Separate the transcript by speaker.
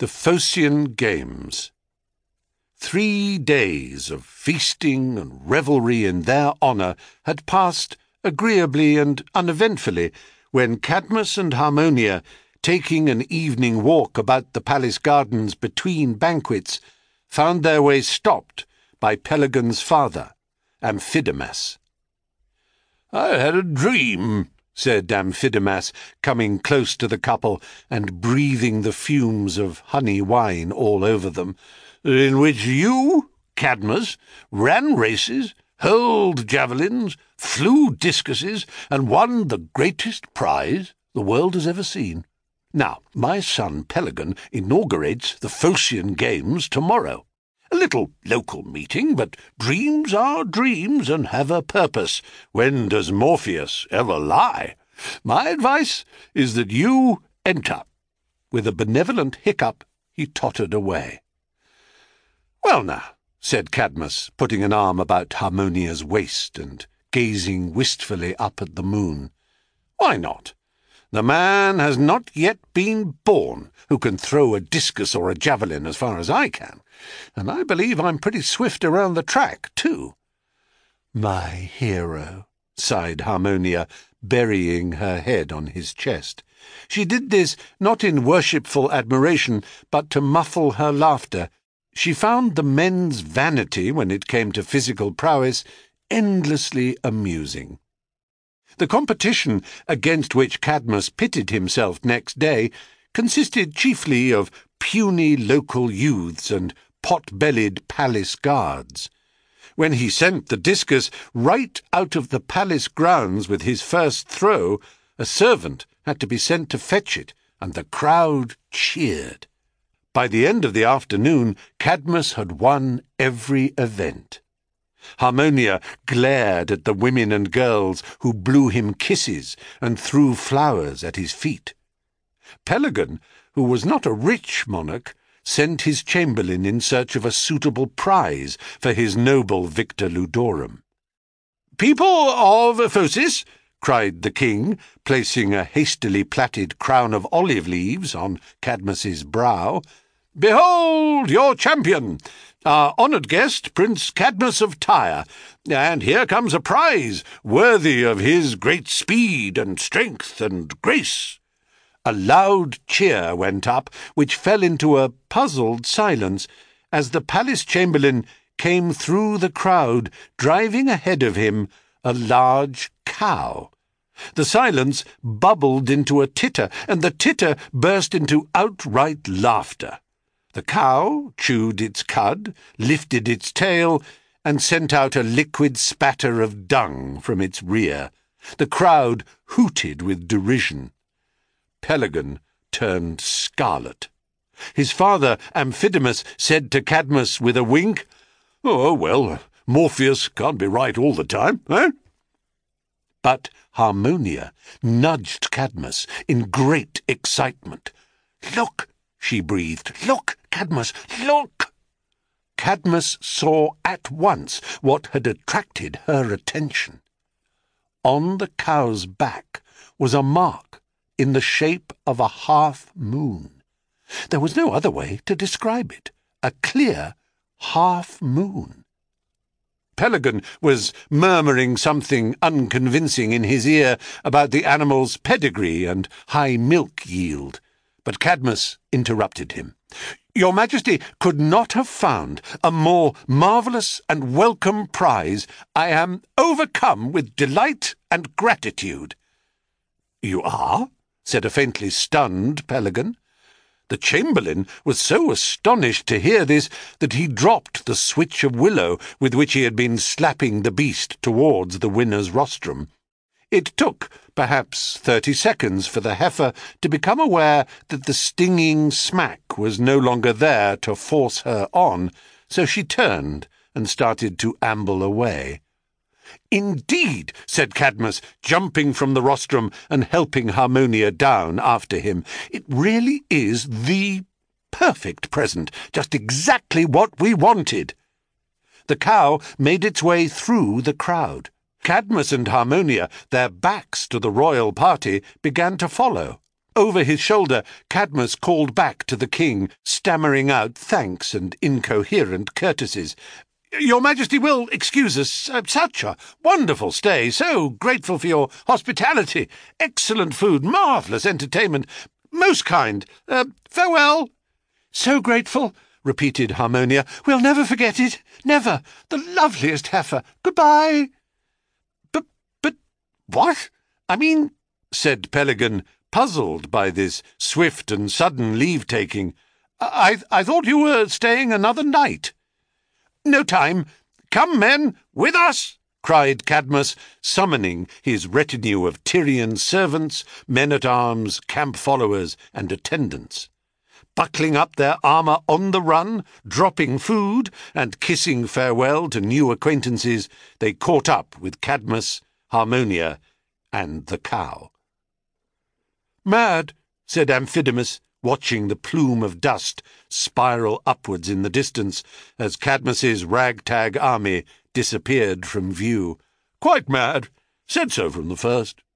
Speaker 1: The Phocian Games. 3 days of feasting and revelry in their honour had passed agreeably and uneventfully when Cadmus and Harmonia, taking an evening walk about the palace gardens between banquets, found their way stopped by Pelagon's father, Amphidamas. "I had a dream," said Amphidamas, coming close to the couple and breathing the fumes of honey wine all over them, "in which you, Cadmus, ran races, hurled javelins, flew discuses, and won the greatest prize the world has ever seen. Now, my son Pelagon inaugurates the Phocian Games tomorrow. A little local meeting, but dreams are dreams and have a purpose. When does Morpheus ever lie? My advice is that you enter." With a benevolent hiccup, he tottered away. "Well now," said Cadmus, putting an arm about Harmonia's waist and gazing wistfully up at the moon. "Why not? The man has not yet been born who can throw a discus or a javelin as far as I can, and I believe I'm pretty swift around the track, too." "My hero," sighed Harmonia, burying her head on his chest. She did this not in worshipful admiration, but to muffle her laughter. She found the men's vanity, when it came to physical prowess, endlessly amusing. The competition against which Cadmus pitted himself next day consisted chiefly of puny local youths and pot-bellied palace guards. When he sent the discus right out of the palace grounds with his first throw, a servant had to be sent to fetch it, and the crowd cheered. By the end of the afternoon, Cadmus had won every event. Harmonia glared at the women and girls who blew him kisses and threw flowers at his feet. Pelagon, who was not a rich monarch, sent his chamberlain in search of a suitable prize for his noble Victor Ludorum. "People of Phocis," cried the king, placing a hastily plaited crown of olive leaves on Cadmus's brow, "behold your champion, our honoured guest, Prince Cadmus of Tyre, and here comes a prize worthy of his great speed and strength and grace." A loud cheer went up, which fell into a puzzled silence as the palace chamberlain came through the crowd, driving ahead of him a large cow. The silence bubbled into a titter, and the titter burst into outright laughter. The cow chewed its cud, lifted its tail, and sent out a liquid spatter of dung from its rear. The crowd hooted with derision. Pelagon turned scarlet. His father, Amphidamas, said to Cadmus with a wink, "Oh, well, Morpheus can't be right all the time, eh?" But Harmonia nudged Cadmus in great excitement. "Look," she breathed. "Look, Cadmus, look!" Cadmus saw at once what had attracted her attention. On the cow's back was a mark in the shape of a half-moon. There was no other way to describe it. A clear half-moon. Pelagon was murmuring something unconvincing in his ear about the animal's pedigree and high milk yield, but Cadmus interrupted him. "Your Majesty could not have found a more marvellous and welcome prize. I am overcome with delight and gratitude." "You are?" said a faintly stunned Pelagon. The chamberlain was so astonished to hear this that he dropped the switch of willow with which he had been slapping the beast towards the winner's rostrum. It took perhaps 30 seconds for the heifer to become aware that the stinging smack was no longer there to force her on, so she turned and started to amble away. "Indeed," said Cadmus, jumping from the rostrum and helping Harmonia down after him, "it really is the perfect present, just exactly what we wanted." The cow made its way through the crowd. Cadmus and Harmonia, their backs to the royal party, began to follow. Over his shoulder, Cadmus called back to the king, stammering out thanks and incoherent courtesies. "Your Majesty will excuse us. Such a wonderful stay. So grateful for your hospitality. Excellent food, marvellous entertainment. Most kind. Farewell." "So grateful," repeated Harmonia. "We'll never forget it. Never. The loveliest heifer. Goodbye." But what? I mean," said Pelican, puzzled by this swift and sudden leave-taking. I thought you were staying another night." "No time. Come, men, with us!" cried Cadmus, summoning his retinue of Tyrian servants, men-at-arms, camp-followers, and attendants. Buckling up their armour on the run, dropping food, and kissing farewell to new acquaintances, they caught up with Cadmus, Harmonia, and the cow. "Mad," said Amphidamas, watching the plume of dust spiral upwards in the distance as Cadmus's ragtag army disappeared from view. "Quite mad. Said so from the first."